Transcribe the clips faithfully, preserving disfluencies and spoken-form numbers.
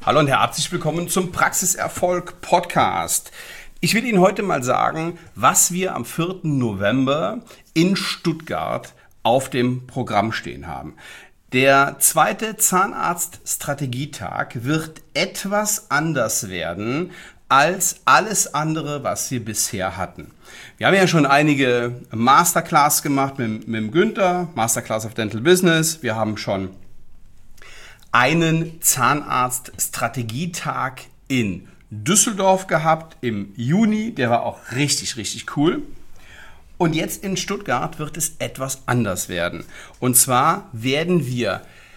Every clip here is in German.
Hallo und herzlich willkommen zum Praxiserfolg Podcast. Ich will Ihnen heute mal sagen, was wir am vierten November in Stuttgart auf dem Programm stehen haben. Der zweite Zahnarzt-Strategietag wird etwas anders werden als alles andere, was wir bisher hatten. Wir haben ja schon einige Masterclass gemacht mit, mit dem Günther, Masterclass of Dental Business. Wir haben schon einen Zahnarzt-Strategietag in Düsseldorf gehabt im Juni. Der war auch richtig, richtig cool. Und jetzt in Stuttgart wird es etwas anders werden. Und zwar werden wir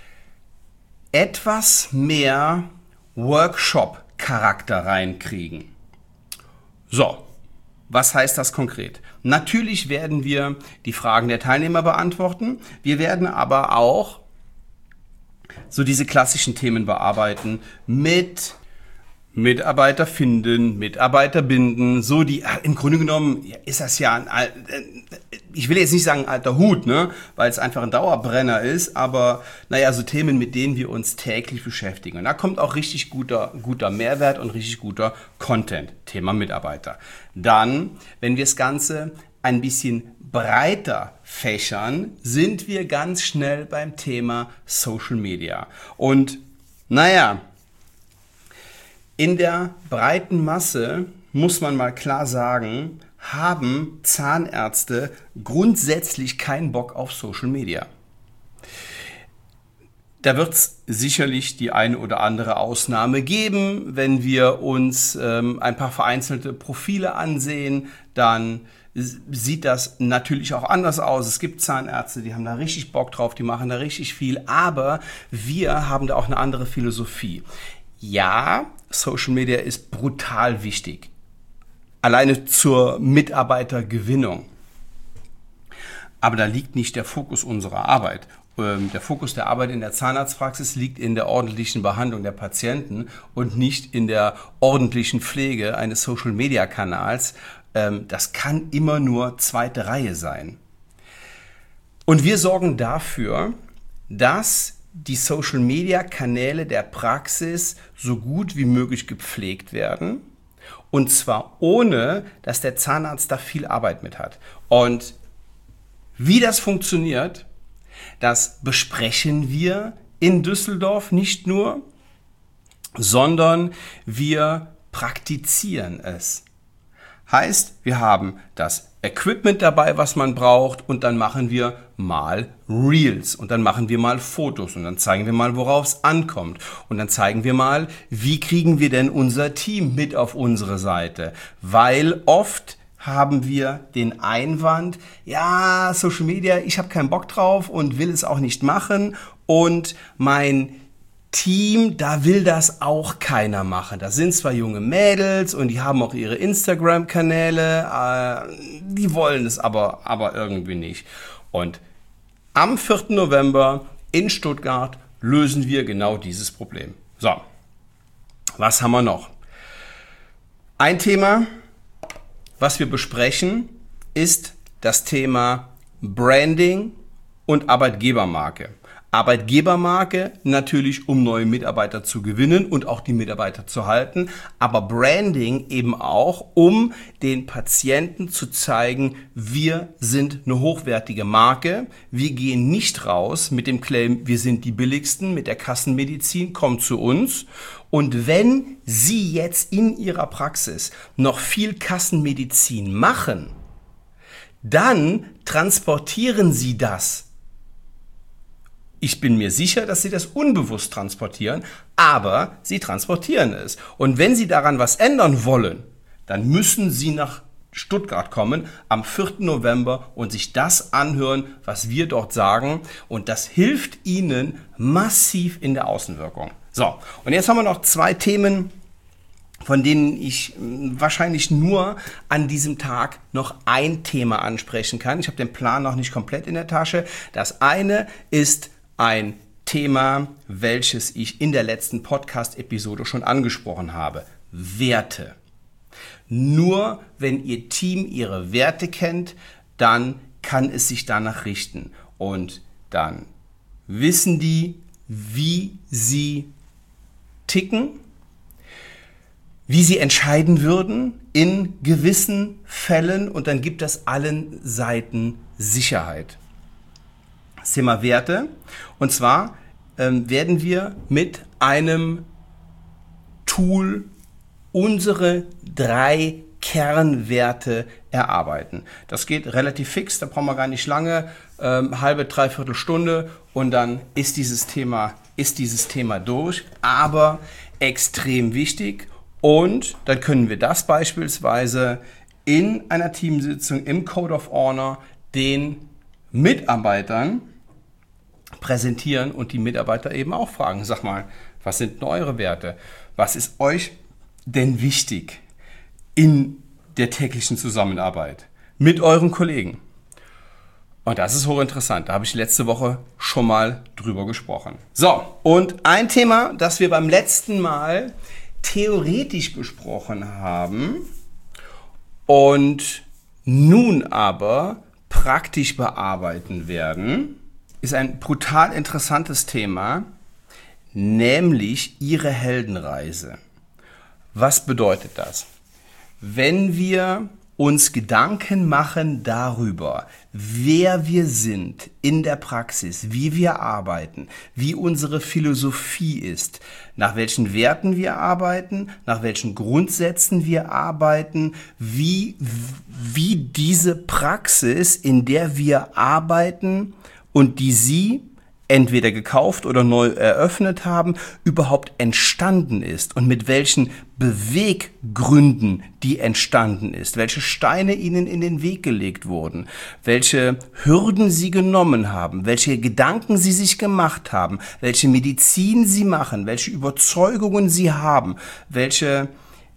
etwas mehr Workshop-Charakter reinkriegen. So, was heißt das konkret? Natürlich werden wir die Fragen der Teilnehmer beantworten. Wir werden aber auch so diese klassischen Themen bearbeiten mit Mitarbeiter finden, Mitarbeiter binden, so die, im Grunde genommen ist das ja ein, ich will jetzt nicht sagen ein alter Hut, ne, weil es einfach ein Dauerbrenner ist, aber naja, so Themen, mit denen wir uns täglich beschäftigen. Und da kommt auch richtig guter, guter Mehrwert und richtig guter Content, Thema Mitarbeiter. Dann, wenn wir das Ganze ein bisschen breiter fächern, sind wir ganz schnell beim Thema Social Media. Und naja, in der breiten Masse muss man mal klar sagen, haben Zahnärzte grundsätzlich keinen Bock auf Social Media. Da wird es sicherlich die eine oder andere Ausnahme geben. Wenn wir uns ähm, ein paar vereinzelte Profile ansehen, dann sieht das natürlich auch anders aus. Es gibt Zahnärzte, die haben da richtig Bock drauf, die machen da richtig viel, aber wir haben da auch eine andere Philosophie. Ja, Social Media ist brutal wichtig, alleine zur Mitarbeitergewinnung. Aber da liegt nicht der Fokus unserer Arbeit. Der Fokus der Arbeit in der Zahnarztpraxis liegt in der ordentlichen Behandlung der Patienten und nicht in der ordentlichen Pflege eines Social-Media-Kanals. Das kann immer nur zweite Reihe sein. Und wir sorgen dafür, dass die Social-Media-Kanäle der Praxis so gut wie möglich gepflegt werden. Und zwar ohne, dass der Zahnarzt da viel Arbeit mit hat. Und wie das funktioniert, das besprechen wir in Düsseldorf nicht nur, sondern wir praktizieren es. Heißt, wir haben das Equipment dabei, was man braucht, und dann machen wir mal Reels und dann machen wir mal Fotos und dann zeigen wir mal, worauf es ankommt. Und dann zeigen wir mal, wie kriegen wir denn unser Team mit auf unsere Seite. Weil oft haben wir den Einwand, ja, Social Media, ich habe keinen Bock drauf und will es auch nicht machen und mein Team, da will das auch keiner machen. Das sind zwar junge Mädels und die haben auch ihre Instagram-Kanäle, äh, die wollen es aber, aber irgendwie nicht. Und am vierten November in Stuttgart lösen wir genau dieses Problem. So, was haben wir noch? Ein Thema, was wir besprechen, ist das Thema Branding und Arbeitgebermarke. Arbeitgebermarke natürlich, um neue Mitarbeiter zu gewinnen und auch die Mitarbeiter zu halten, aber Branding eben auch, um den Patienten zu zeigen, wir sind eine hochwertige Marke, wir gehen nicht raus mit dem Claim, wir sind die billigsten, mit der Kassenmedizin, kommt zu uns. Und wenn Sie jetzt in Ihrer Praxis noch viel Kassenmedizin machen, dann transportieren Sie das. Ich bin mir sicher, dass Sie das unbewusst transportieren, aber Sie transportieren es. Und wenn Sie daran was ändern wollen, dann müssen Sie nach Stuttgart kommen am vierten November und sich das anhören, was wir dort sagen. Und das hilft Ihnen massiv in der Außenwirkung. So, und jetzt haben wir noch zwei Themen, von denen ich wahrscheinlich nur an diesem Tag noch ein Thema ansprechen kann. Ich habe den Plan noch nicht komplett in der Tasche. Das eine ist ein Thema, welches ich in der letzten Podcast-Episode schon angesprochen habe. Werte. Nur wenn Ihr Team Ihre Werte kennt, dann kann es sich danach richten. Und dann wissen die, wie sie ticken, wie sie entscheiden würden in gewissen Fällen, und dann gibt das allen Seiten Sicherheit. Das Thema Werte, und zwar ähm, werden wir mit einem Tool unsere drei Kernwerte erarbeiten. Das geht relativ fix, da brauchen wir gar nicht lange, ähm, halbe, dreiviertel Stunde, und dann ist dieses Thema, ist dieses Thema durch, aber extrem wichtig, und dann können wir das beispielsweise in einer Teamsitzung im Code of Honor den Mitarbeitern präsentieren und die Mitarbeiter eben auch fragen, sag mal, was sind denn eure Werte? Was ist euch denn wichtig in der täglichen Zusammenarbeit mit euren Kollegen? Und das ist hochinteressant. Da habe ich letzte Woche schon mal drüber gesprochen. So, und ein Thema, das wir beim letzten Mal theoretisch besprochen haben und nun aber praktisch bearbeiten werden, ist ein brutal interessantes Thema, nämlich Ihre Heldenreise. Was bedeutet das? Wenn wir uns Gedanken machen darüber, wer wir sind in der Praxis, wie wir arbeiten, wie unsere Philosophie ist, nach welchen Werten wir arbeiten, nach welchen Grundsätzen wir arbeiten, wie, wie diese Praxis, in der wir arbeiten und die Sie entweder gekauft oder neu eröffnet haben, überhaupt entstanden ist und mit welchen Beweggründen die entstanden ist, welche Steine ihnen in den Weg gelegt wurden, welche Hürden sie genommen haben, welche Gedanken sie sich gemacht haben, welche Medizin sie machen, welche Überzeugungen sie haben, welche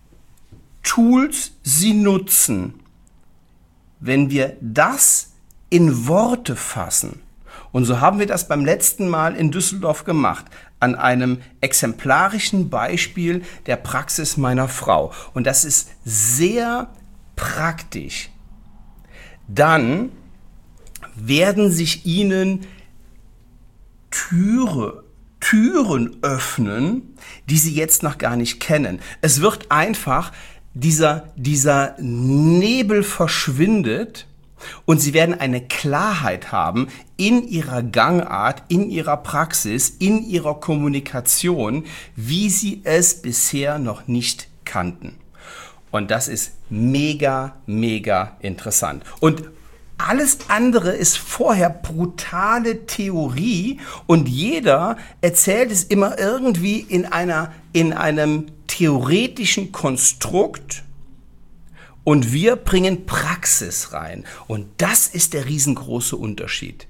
Tools sie nutzen. Wenn wir das in Worte fassen, und so haben wir das beim letzten Mal in Düsseldorf gemacht, an einem exemplarischen Beispiel der Praxis meiner Frau. Und das ist sehr praktisch. Dann werden sich Ihnen Türe, Türen öffnen, die Sie jetzt noch gar nicht kennen. Es wird einfach, dieser, dieser Nebel verschwindet, und Sie werden eine Klarheit haben in Ihrer Gangart, in Ihrer Praxis, in Ihrer Kommunikation, wie Sie es bisher noch nicht kannten. Und das ist mega, mega interessant. Und alles andere ist vorher brutale Theorie, und jeder erzählt es immer irgendwie in einer, in einem theoretischen Konstrukt. Und wir bringen Praxis rein. Und das ist der riesengroße Unterschied.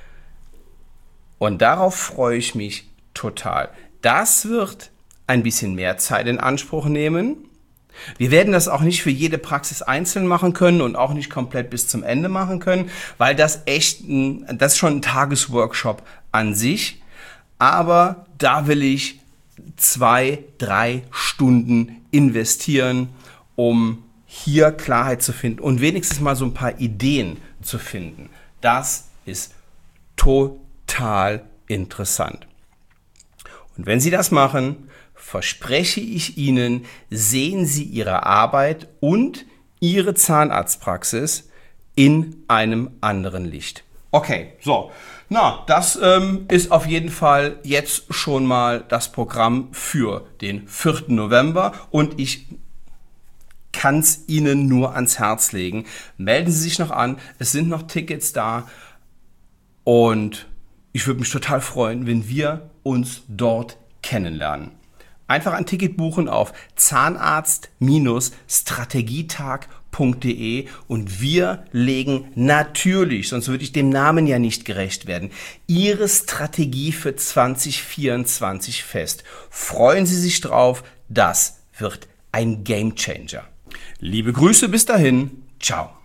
Und darauf freue ich mich total. Das wird ein bisschen mehr Zeit in Anspruch nehmen. Wir werden das auch nicht für jede Praxis einzeln machen können und auch nicht komplett bis zum Ende machen können, weil das echt ein, das ist schon ein Tagesworkshop an sich. Aber da will ich zwei, drei Stunden investieren, um hier Klarheit zu finden und wenigstens mal so ein paar Ideen zu finden. Das ist total interessant. Und wenn Sie das machen, verspreche ich Ihnen, sehen Sie Ihre Arbeit und Ihre Zahnarztpraxis in einem anderen Licht. Okay, so. Na, das ähm, ist auf jeden Fall jetzt schon mal das Programm für den vierten November, und ich kann es Ihnen nur ans Herz legen. Melden Sie sich noch an, es sind noch Tickets da, und ich würde mich total freuen, wenn wir uns dort kennenlernen. Einfach ein Ticket buchen auf zahnarzt strategietag punkt de, und wir legen natürlich, sonst würde ich dem Namen ja nicht gerecht werden, Ihre Strategie für zwanzig vierundzwanzig fest. Freuen Sie sich drauf, das wird ein Gamechanger. Liebe Grüße, bis dahin, ciao.